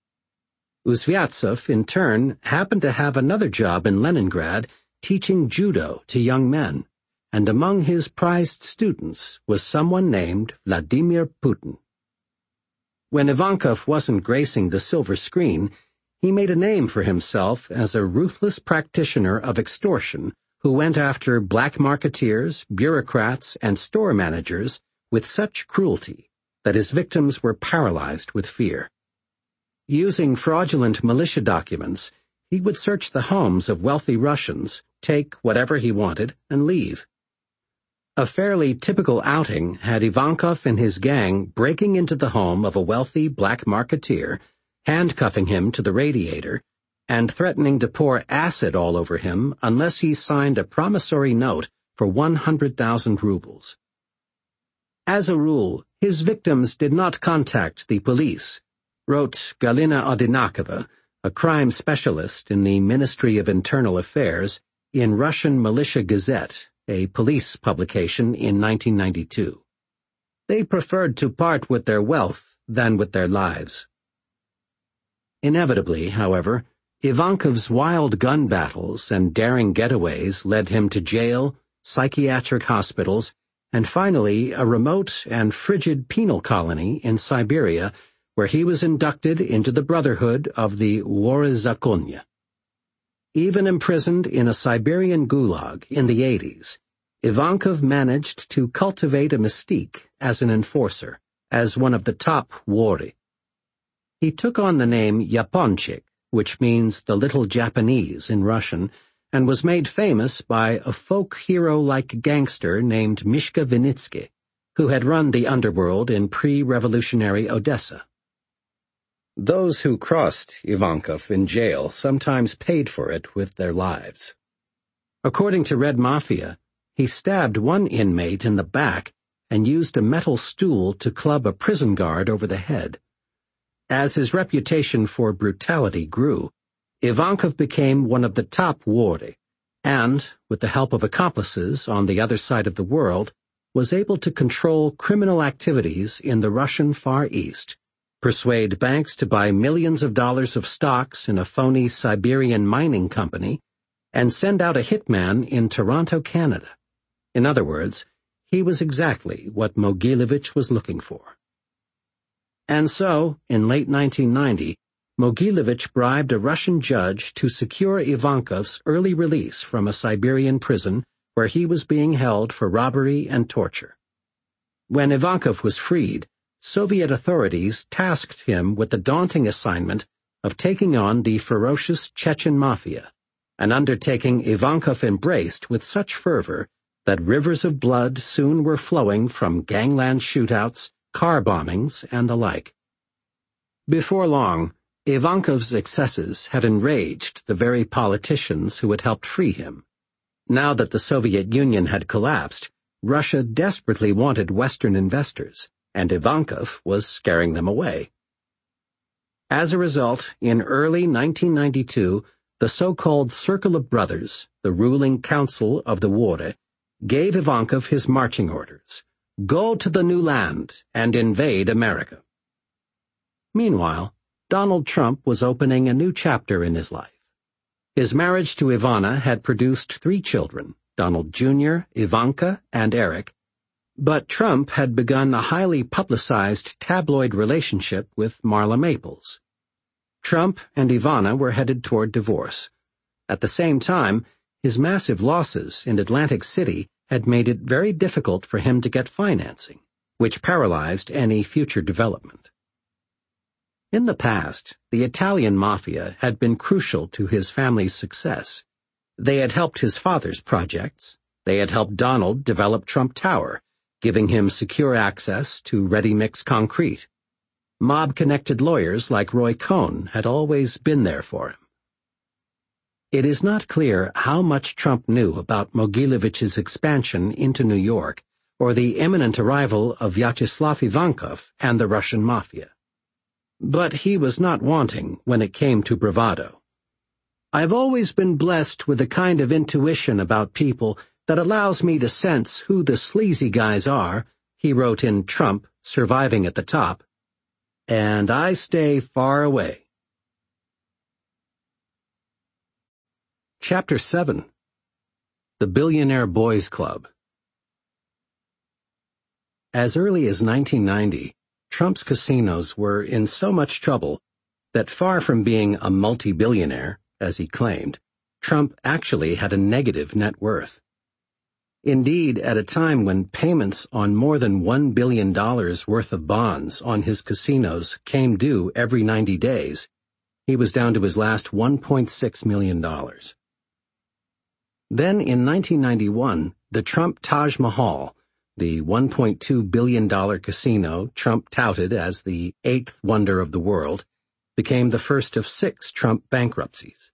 Uzvyatsev, in turn, happened to have another job in Leningrad teaching judo to young men, and among his prized students was someone named Vladimir Putin. When Ivankov wasn't gracing the silver screen, he made a name for himself as a ruthless practitioner of extortion who went after black marketeers, bureaucrats, and store managers with such cruelty that his victims were paralyzed with fear. Using fraudulent militia documents, he would search the homes of wealthy Russians, take whatever he wanted, and leave. A fairly typical outing had Ivankov and his gang breaking into the home of a wealthy black marketeer, handcuffing him to the radiator, and threatening to pour acid all over him unless he signed a promissory note for one hundred thousand rubles. As a rule, his victims did not contact the police, wrote Galina Odinakova, a crime specialist in the Ministry of Internal Affairs, in Russian Militia Gazette, a police publication in nineteen ninety-two. They preferred to part with their wealth than with their lives. Inevitably, however, Ivankov's wild gun battles and daring getaways led him to jail, psychiatric hospitals, and finally a remote and frigid penal colony in Siberia where he was inducted into the Brotherhood of the Worozakonya. Even imprisoned in a Siberian gulag in the eighties, Ivankov managed to cultivate a mystique as an enforcer, as one of the top wori. He took on the name Yaponchik, which means the little Japanese in Russian, and was made famous by a folk hero-like gangster named Mishka Vinitsky, who had run the underworld in pre-revolutionary Odessa. Those who crossed Ivankov in jail sometimes paid for it with their lives. According to Red Mafia, he stabbed one inmate in the back and used a metal stool to club a prison guard over the head. As his reputation for brutality grew, Ivankov became one of the top wori, and, with the help of accomplices on the other side of the world, was able to control criminal activities in the Russian Far East, persuade banks to buy millions of dollars of stocks in a phony Siberian mining company, and send out a hitman in Toronto, Canada. In other words, he was exactly what Mogilevich was looking for. And so, in late nineteen ninety, Mogilevich bribed a Russian judge to secure Ivankov's early release from a Siberian prison where he was being held for robbery and torture. When Ivankov was freed, Soviet authorities tasked him with the daunting assignment of taking on the ferocious Chechen mafia, an undertaking Ivankov embraced with such fervor that rivers of blood soon were flowing from gangland shootouts, car bombings, and the like. Before long, Ivankov's excesses had enraged the very politicians who had helped free him. Now that the Soviet Union had collapsed, Russia desperately wanted Western investors, and Ivankov was scaring them away. As a result, in early nineteen ninety-two, the so-called Circle of Brothers, the ruling council of the Wore, gave Ivankov his marching orders: go to the new land and invade America. Meanwhile, Donald Trump was opening a new chapter in his life. His marriage to Ivana had produced three children, Donald Junior, Ivanka, and Eric, but Trump had begun a highly publicized tabloid relationship with Marla Maples. Trump and Ivana were headed toward divorce. At the same time, his massive losses in Atlantic City had made it very difficult for him to get financing, which paralyzed any future development. In the past, the Italian mafia had been crucial to his family's success. They had helped his father's projects. They had helped Donald develop Trump Tower, giving him secure access to ready-mix concrete. Mob-connected lawyers like Roy Cohn had always been there for him. It is not clear how much Trump knew about Mogilevich's expansion into New York or the imminent arrival of Vyacheslav Ivankov and the Russian mafia. But he was not wanting when it came to bravado. "I've always been blessed with a kind of intuition about people that allows me to sense who the sleazy guys are," he wrote in Trump, Surviving at the Top, "and I stay far away." Chapter seven. The Billionaire Boys Club. As early as nineteen ninety, Trump's casinos were in so much trouble that far from being a multi-billionaire, as he claimed, Trump actually had a negative net worth. Indeed, at a time when payments on more than one billion dollars worth of bonds on his casinos came due every ninety days, he was down to his last one point six million dollars. Then in nineteen ninety-one, the Trump Taj Mahal, the one point two billion dollars casino Trump touted as the eighth wonder of the world, became the first of six Trump bankruptcies.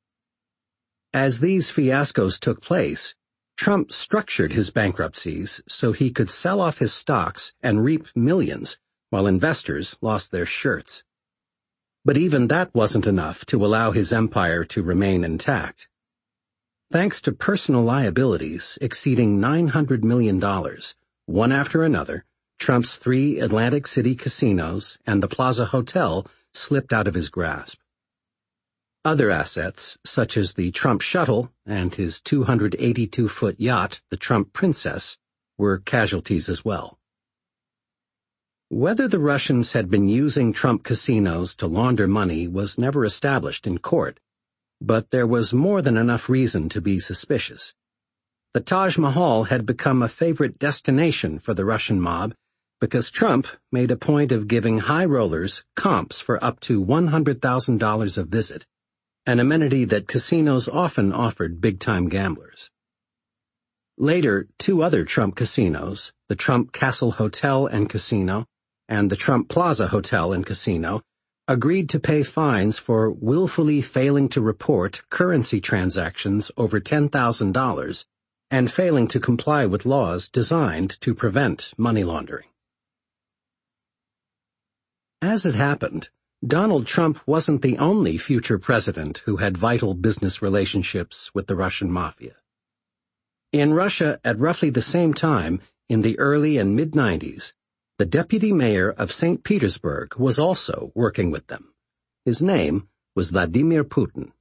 As these fiascos took place, Trump structured his bankruptcies so he could sell off his stocks and reap millions while investors lost their shirts. But even that wasn't enough to allow his empire to remain intact. Thanks to personal liabilities exceeding nine hundred million dollars, one after another, Trump's three Atlantic City casinos and the Plaza Hotel slipped out of his grasp. Other assets, such as the Trump Shuttle and his two hundred eighty-two foot yacht, the Trump Princess, were casualties as well. Whether the Russians had been using Trump casinos to launder money was never established in court, but there was more than enough reason to be suspicious. The Taj Mahal had become a favorite destination for the Russian mob because Trump made a point of giving high rollers comps for up to one hundred thousand dollars a visit, an amenity that casinos often offered big-time gamblers. Later, two other Trump casinos, the Trump Castle Hotel and Casino and the Trump Plaza Hotel and Casino, agreed to pay fines for willfully failing to report currency transactions over ten thousand dollars and failing to comply with laws designed to prevent money laundering. As it happened, Donald Trump wasn't the only future president who had vital business relationships with the Russian mafia. In Russia, at roughly the same time, in the early and mid-nineties, The deputy mayor of Saint Petersburg was also working with them. His name was Vladimir Putin.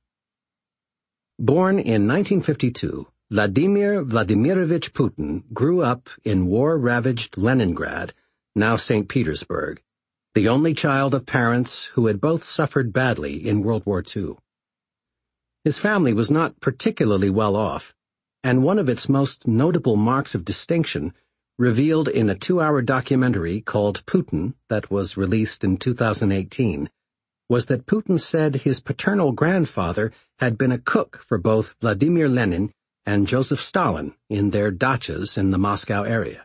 Born in nineteen fifty-two, Vladimir Vladimirovich Putin grew up in war-ravaged Leningrad, now Saint Petersburg, the only child of parents who had both suffered badly in World War Two. His family was not particularly well off, and one of its most notable marks of distinction, revealed in a two-hour documentary called Putin that was released in two thousand eighteen, was that Putin said his paternal grandfather had been a cook for both Vladimir Lenin and Joseph Stalin in their dachas in the Moscow area.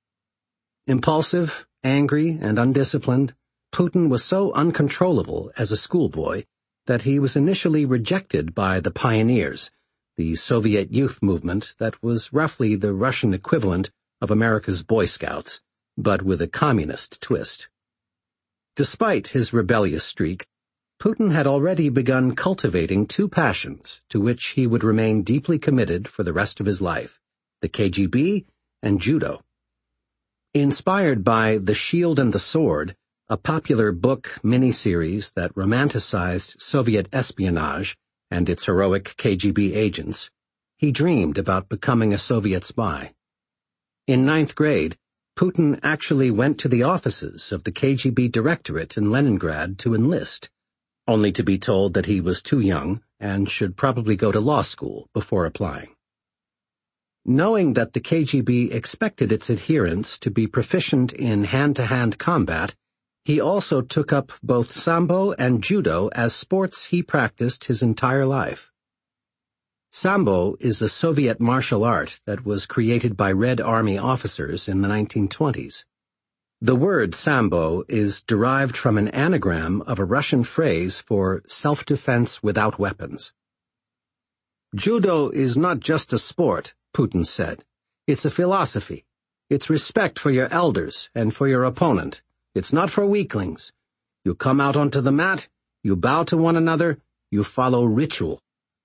Impulsive, angry, and undisciplined, Putin was so uncontrollable as a schoolboy that he was initially rejected by the Pioneers, the Soviet youth movement that was roughly the Russian equivalent of America's Boy Scouts, but with a communist twist. Despite his rebellious streak, Putin had already begun cultivating two passions to which he would remain deeply committed for the rest of his life, the K G B and judo. Inspired by The Shield and the Sword, a popular book miniseries that romanticized Soviet espionage and its heroic K G B agents, he dreamed about becoming a Soviet spy. In ninth grade, Putin actually went to the offices of the K G B directorate in Leningrad to enlist, only to be told that he was too young and should probably go to law school before applying. Knowing that the K G B expected its adherents to be proficient in hand-to-hand combat, he also took up both Sambo and Judo as sports he practiced his entire life. Sambo is a Soviet martial art that was created by Red Army officers in the nineteen twenties. The word Sambo is derived from an anagram of a Russian phrase for self-defense without weapons. Judo is not just a sport, Putin said. It's a philosophy. It's respect for your elders and for your opponent. It's not for weaklings. You come out onto the mat, you bow to one another, you follow ritual.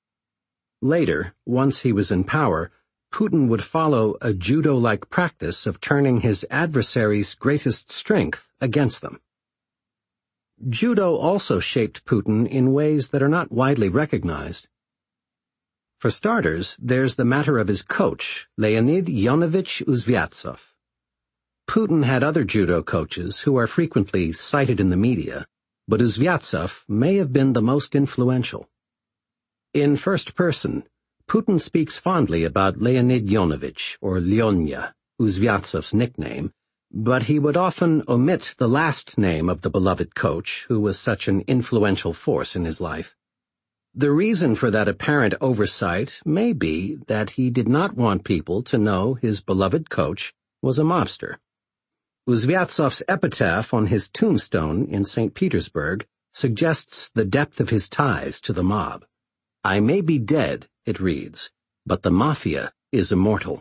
Later, once he was in power, Putin would follow a judo-like practice of turning his adversary's greatest strength against them. Judo also shaped Putin in ways that are not widely recognized. For starters, there's the matter of his coach, Leonid Yonovich Uzvyatsev. Putin had other judo coaches who are frequently cited in the media, but Uzvyatsev may have been the most influential. In first person, Putin speaks fondly about Leonid Yonovich, or Lyonya, Uzvyatsev's nickname, but he would often omit the last name of the beloved coach who was such an influential force in his life. The reason for that apparent oversight may be that he did not want people to know his beloved coach was a mobster. Uzvyatsev's epitaph on his tombstone in Saint Petersburg suggests the depth of his ties to the mob. "I may be dead," it reads, "but the mafia is immortal."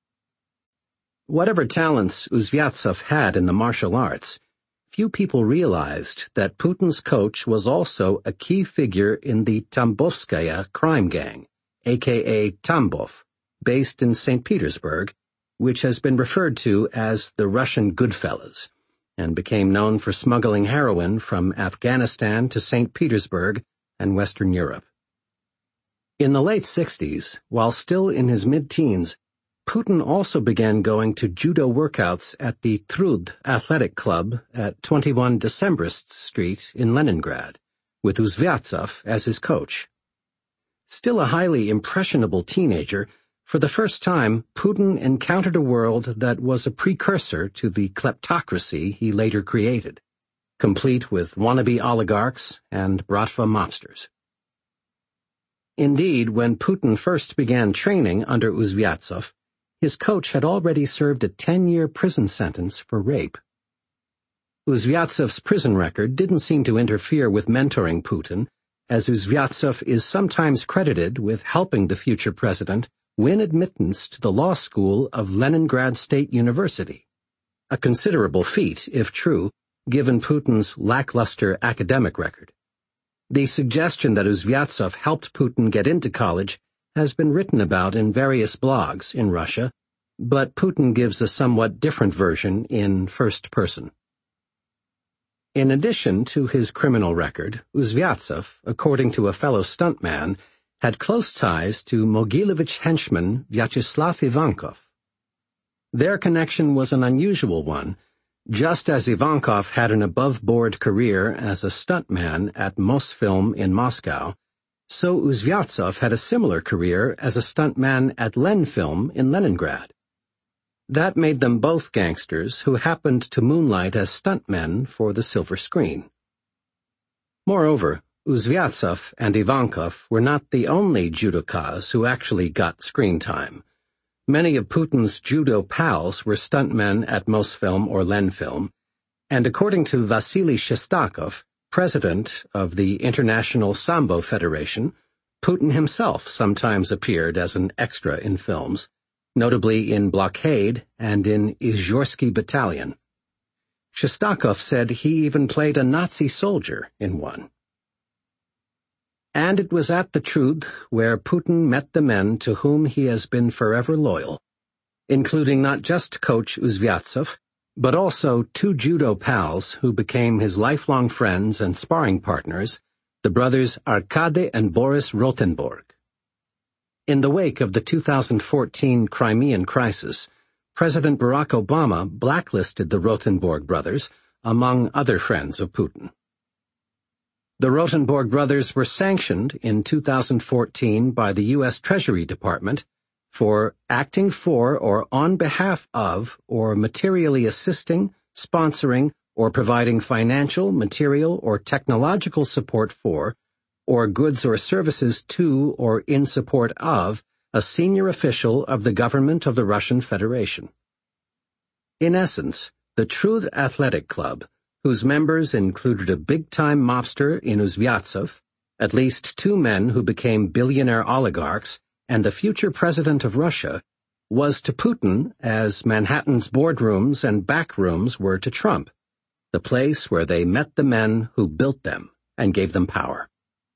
Whatever talents Uzvyatsev had in the martial arts, few people realized that Putin's coach was also a key figure in the Tambovskaya crime gang, aka Tambov, based in Saint Petersburg, which has been referred to as the Russian Goodfellas, and became known for smuggling heroin from Afghanistan to Saint Petersburg and Western Europe. In the late sixties, while still in his mid-teens, Putin also began going to judo workouts at the Trud Athletic Club at twenty-one Decembrists Street in Leningrad, with Uzvyatsev as his coach. Still a highly impressionable teenager, for the first time Putin encountered a world that was a precursor to the kleptocracy he later created, complete with wannabe oligarchs and bratva mobsters. Indeed, when Putin first began training under Uzvyatsev, his coach had already served a ten-year prison sentence for rape. Uzvyatsev's prison record didn't seem to interfere with mentoring Putin, as Uzvyatsev is sometimes credited with helping the future president win admittance to the law school of Leningrad State University, a considerable feat, if true, given Putin's lackluster academic record. The suggestion that Uzvyatsev helped Putin get into college has been written about in various blogs in Russia, but Putin gives a somewhat different version in first person. In addition to his criminal record, Uzvyatsev, according to a fellow stuntman, had close ties to Mogilevich henchman Vyacheslav Ivankov. Their connection was an unusual one. Just as Ivankov had an above-board career as a stuntman at Mosfilm in Moscow, so Uzvyatsev had a similar career as a stuntman at Lenfilm in Leningrad. That made them both gangsters who happened to moonlight as stuntmen for the silver screen. Moreover, Uzvyatsev and Ivankov were not the only judokas who actually got screen time. Many of Putin's judo pals were stuntmen at Mosfilm or Lenfilm, and according to Vasily Shestakov, president of the International Sambo Federation, Putin himself sometimes appeared as an extra in films, notably in Blockade and in Izhorski Battalion. Shestakov said he even played a Nazi soldier in one. And it was at the Truth where Putin met the men to whom he has been forever loyal, including not just coach Uzvyatsev, but also two judo pals who became his lifelong friends and sparring partners, the brothers Arkady and Boris Rotenborg. In the wake of the two thousand fourteen Crimean crisis, President Barack Obama blacklisted the Rotenborg brothers, among other friends of Putin. The Rotenborg brothers were sanctioned in two thousand fourteen by the U S Treasury Department for acting for or on behalf of or materially assisting, sponsoring, or providing financial, material, or technological support for or goods or services to or in support of a senior official of the government of the Russian Federation. In essence, the Truth Athletic Club, whose members included a big-time mobster in Uzvyatsev, at least two men who became billionaire oligarchs, and the future president of Russia, was to Putin as Manhattan's boardrooms and backrooms were to Trump, the place where they met the men who built them and gave them power.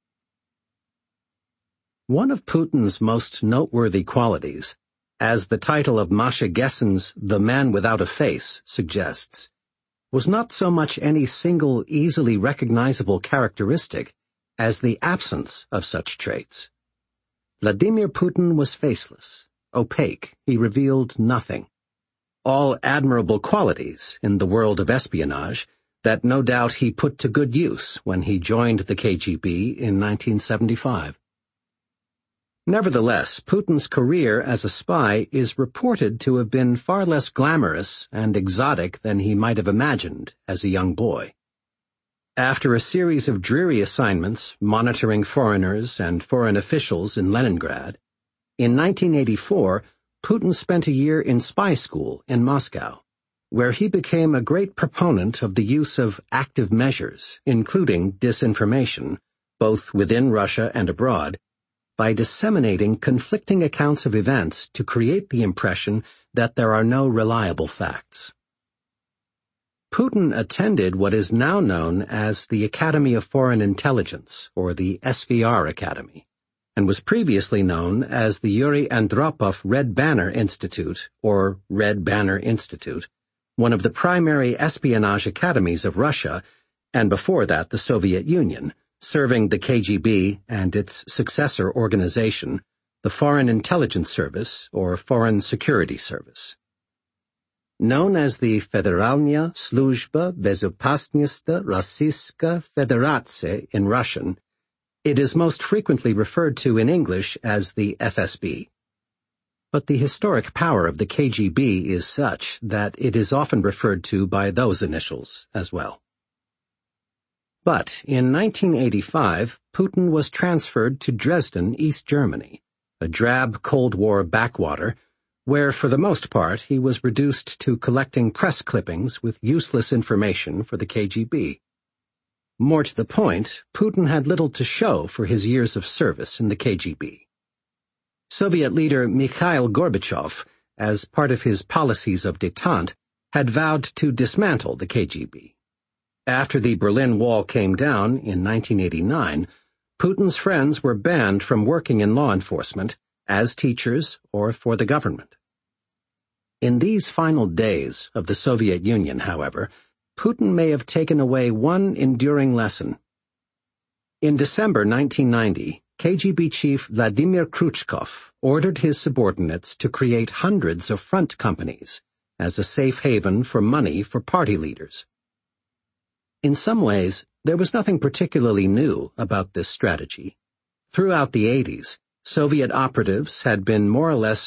One of Putin's most noteworthy qualities, as the title of Masha Gessen's The Man Without a Face suggests, was not so much any single easily recognizable characteristic as the absence of such traits. Vladimir Putin was faceless, opaque, he revealed nothing. All admirable qualities in the world of espionage that no doubt he put to good use when he joined the K G B in nineteen seventy-five. Nevertheless, Putin's career as a spy is reported to have been far less glamorous and exotic than he might have imagined as a young boy. After a series of dreary assignments monitoring foreigners and foreign officials in Leningrad, in nineteen eighty-four, Putin spent a year in spy school in Moscow, where he became a great proponent of the use of active measures, including disinformation, both within Russia and abroad, by disseminating conflicting accounts of events to create the impression that there are no reliable facts. Putin attended what is now known as the Academy of Foreign Intelligence, or the S V R Academy, and was previously known as the Yuri Andropov Red Banner Institute, or Red Banner Institute, one of the primary espionage academies of Russia, and before that the Soviet Union, serving the K G B and its successor organization, the Foreign Intelligence Service, or Foreign Security Service. Known as the Federalная Служба Безопасности Российской Федерации in Russian, it is most frequently referred to in English as the F S B. But the historic power of the K G B is such that it is often referred to by those initials as well. But in nineteen eighty-five, Putin was transferred to Dresden, East Germany, a drab Cold War backwater, where for the most part he was reduced to collecting press clippings with useless information for the K G B. More to the point, Putin had little to show for his years of service in the K G B. Soviet leader Mikhail Gorbachev, as part of his policies of détente, had vowed to dismantle the K G B. After the Berlin Wall came down in nineteen eighty-nine, Putin's friends were banned from working in law enforcement, as teachers, or for the government. In these final days of the Soviet Union, however, Putin may have taken away one enduring lesson. In December nineteen ninety, K G B chief Vladimir Khrushchev ordered his subordinates to create hundreds of front companies as a safe haven for money for party leaders. In some ways, there was nothing particularly new about this strategy. Throughout the eighties, Soviet operatives had been more or less